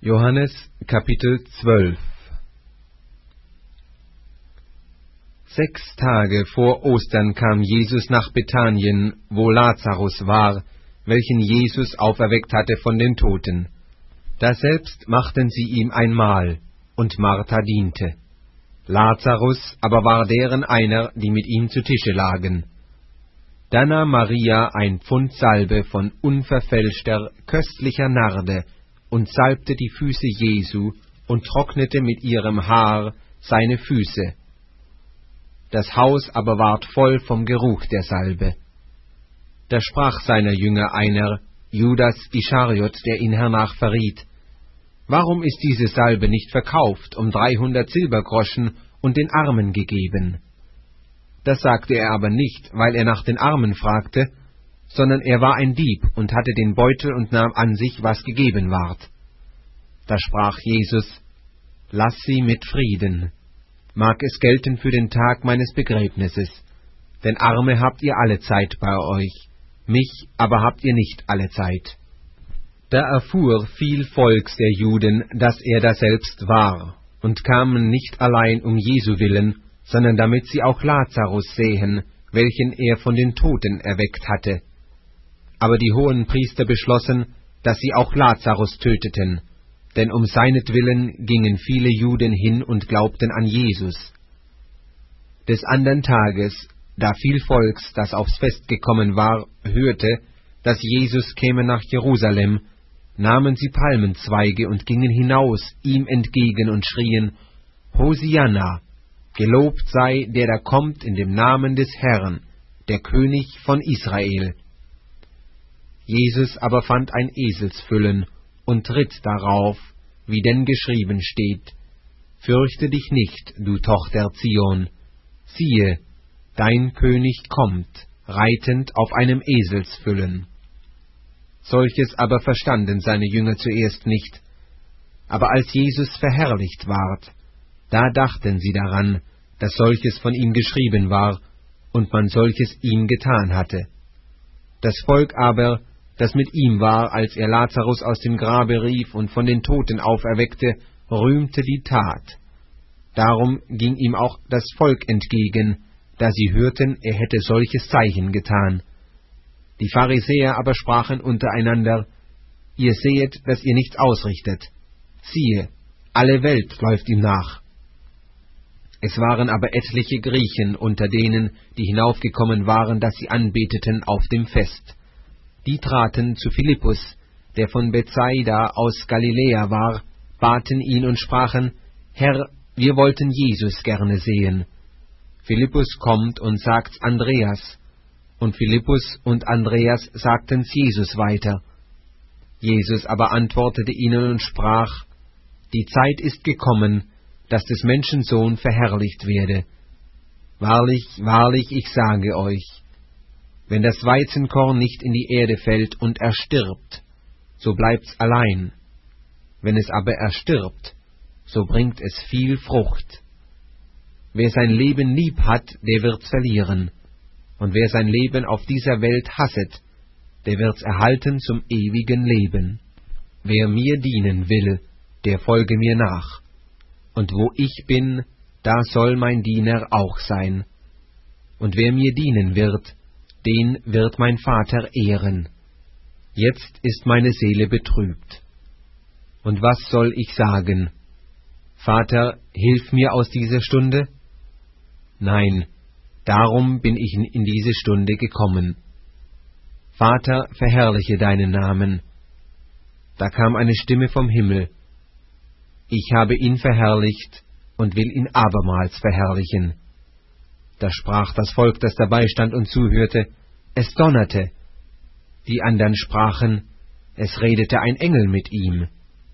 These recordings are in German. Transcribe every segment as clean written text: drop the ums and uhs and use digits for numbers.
Johannes Kapitel 12. 6 Tage vor Ostern kam Jesus nach Bethanien, wo Lazarus war, welchen Jesus auferweckt hatte von den Toten. Daselbst machten sie ihm ein Mahl, und Martha diente. Lazarus aber war deren einer, die mit ihm zu Tische lagen. Da nahm Maria ein Pfund Salbe von unverfälschter, köstlicher Narde und salbte die Füße Jesu und trocknete mit ihrem Haar seine Füße. Das Haus aber ward voll vom Geruch der Salbe. Da sprach seiner Jünger einer, Judas Ischariot, der ihn hernach verriet: Warum ist diese Salbe nicht verkauft 300 Silbergroschen und den Armen gegeben? Das sagte er aber nicht, weil er nach den Armen fragte, sondern er war ein Dieb und hatte den Beutel und nahm an sich, was gegeben ward. Da sprach Jesus: Lass sie mit Frieden. Mag es gelten für den Tag meines Begräbnisses, denn Arme habt ihr alle Zeit bei euch, mich aber habt ihr nicht alle Zeit. Da erfuhr viel Volks der Juden, dass er daselbst war, und kamen nicht allein um Jesu willen, sondern damit sie auch Lazarus sehen, welchen er von den Toten erweckt hatte. Aber die Hohenpriester beschlossen, dass sie auch Lazarus töteten, denn um seinetwillen gingen viele Juden hin und glaubten an Jesus. Des andern Tages, da viel Volks, das aufs Fest gekommen war, hörte, dass Jesus käme nach Jerusalem, nahmen sie Palmenzweige und gingen hinaus ihm entgegen und schrien: Hosianna, gelobt sei, der da kommt in dem Namen des Herrn, der König von Israel. Jesus aber fand ein Eselsfüllen und ritt darauf, wie denn geschrieben steht: Fürchte dich nicht, du Tochter Zion, siehe, dein König kommt, reitend auf einem Eselsfüllen. Solches aber verstanden seine Jünger zuerst nicht. Aber als Jesus verherrlicht ward, da dachten sie daran, dass solches von ihm geschrieben war und man solches ihm getan hatte. Das Volk aber, das mit ihm war, als er Lazarus aus dem Grabe rief und von den Toten auferweckte, rühmte die Tat. Darum ging ihm auch das Volk entgegen, da sie hörten, er hätte solches Zeichen getan. Die Pharisäer aber sprachen untereinander: Ihr sehet, dass ihr nichts ausrichtet. Siehe, alle Welt läuft ihm nach. Es waren aber etliche Griechen unter denen, die hinaufgekommen waren, dass sie anbeteten auf dem Fest. Die traten zu Philippus, der von Bethsaida aus Galiläa war, baten ihn und sprachen: Herr, wir wollten Jesus gerne sehen. Philippus kommt und sagt's Andreas, und Philippus und Andreas sagten's Jesus weiter. Jesus aber antwortete ihnen und sprach: Die Zeit ist gekommen, dass des Menschen Sohn verherrlicht werde. Wahrlich, wahrlich, ich sage euch, wenn das Weizenkorn nicht in die Erde fällt und erstirbt, so bleibt's allein. Wenn es aber erstirbt, so bringt es viel Frucht. Wer sein Leben lieb hat, der wird's verlieren. Und wer sein Leben auf dieser Welt hasset, der wird's erhalten zum ewigen Leben. Wer mir dienen will, der folge mir nach. Und wo ich bin, da soll mein Diener auch sein. Und wer mir dienen wird, den wird mein Vater ehren. Jetzt ist meine Seele betrübt. Und was soll ich sagen? Vater, hilf mir aus dieser Stunde? Nein, darum bin ich in diese Stunde gekommen. Vater, verherrliche deinen Namen. Da kam eine Stimme vom Himmel: Ich habe ihn verherrlicht und will ihn abermals verherrlichen. Da sprach das Volk, das dabei stand und zuhörte: Es donnerte. Die andern sprachen: Es redete ein Engel mit ihm.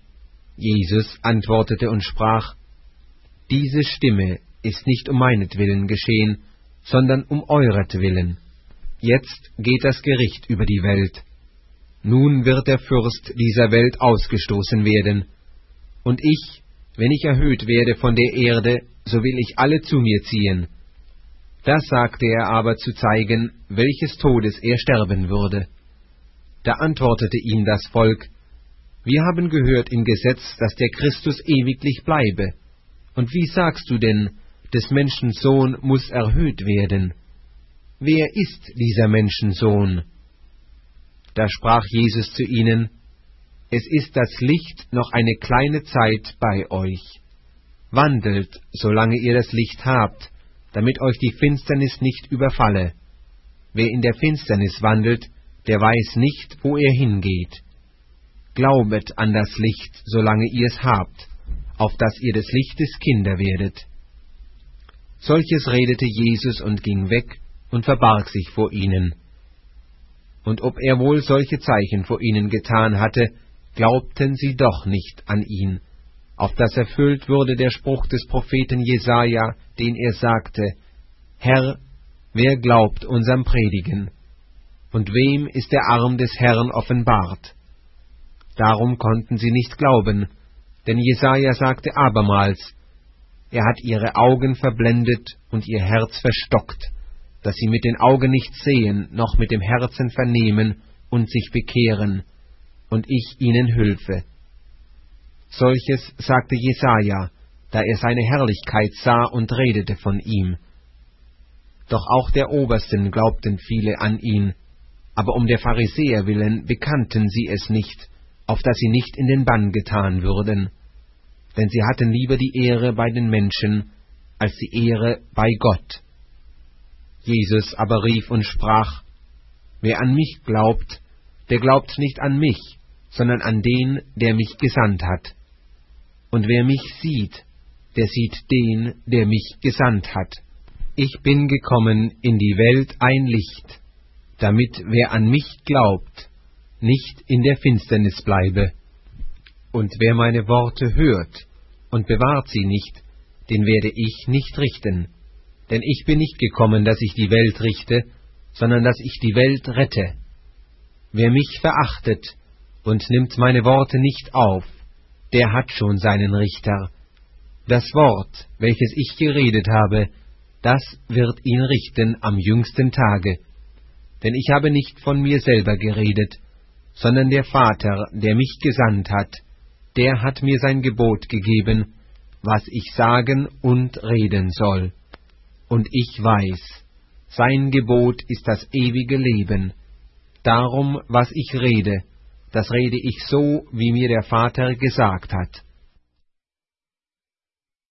Jesus antwortete und sprach: Diese Stimme ist nicht um meinetwillen geschehen, sondern um euretwillen. Jetzt geht das Gericht über die Welt. Nun wird der Fürst dieser Welt ausgestoßen werden. Und ich, wenn ich erhöht werde von der Erde, so will ich alle zu mir ziehen. Das sagte er aber zu zeigen, welches Todes er sterben würde. Da antwortete ihm das Volk: Wir haben gehört im Gesetz, dass der Christus ewiglich bleibe. Und wie sagst du denn, des Menschen Sohn muss erhöht werden? Wer ist dieser Menschensohn? Da sprach Jesus zu ihnen: Es ist das Licht noch eine kleine Zeit bei euch. Wandelt, solange ihr das Licht habt, damit euch die Finsternis nicht überfalle. Wer in der Finsternis wandelt, der weiß nicht, wo er hingeht. Glaubet an das Licht, solange ihr es habt, auf dass ihr des Lichtes Kinder werdet. Solches redete Jesus und ging weg und verbarg sich vor ihnen. Und ob er wohl solche Zeichen vor ihnen getan hatte, glaubten sie doch nicht an ihn, auf dass erfüllt wurde der Spruch des Propheten Jesaja, den er sagte: Herr, wer glaubt unserem Predigen? Und wem ist der Arm des Herrn offenbart? Darum konnten sie nicht glauben, denn Jesaja sagte abermals: Er hat ihre Augen verblendet und ihr Herz verstockt, dass sie mit den Augen nicht sehen, noch mit dem Herzen vernehmen und sich bekehren, und ich ihnen hülfe. Solches sagte Jesaja, da er seine Herrlichkeit sah und redete von ihm. Doch auch der Obersten glaubten viele an ihn, aber um der Pharisäer willen bekannten sie es nicht, auf dass sie nicht in den Bann getan würden. Denn sie hatten lieber die Ehre bei den Menschen, als die Ehre bei Gott. Jesus aber rief und sprach: Wer an mich glaubt, der glaubt nicht an mich, sondern an den, der mich gesandt hat. Und wer mich sieht, der sieht den, der mich gesandt hat. Ich bin gekommen in die Welt ein Licht, damit wer an mich glaubt, nicht in der Finsternis bleibe. Und wer meine Worte hört und bewahrt sie nicht, den werde ich nicht richten. Denn ich bin nicht gekommen, dass ich die Welt richte, sondern dass ich die Welt rette. Wer mich verachtet und nimmt meine Worte nicht auf, der hat schon seinen Richter. Das Wort, welches ich geredet habe, das wird ihn richten am jüngsten Tage. Denn ich habe nicht von mir selber geredet, sondern der Vater, der mich gesandt hat, der hat mir sein Gebot gegeben, was ich sagen und reden soll. Und ich weiß, sein Gebot ist das ewige Leben. Darum, was ich rede, das rede ich so, wie mir der Vater gesagt hat.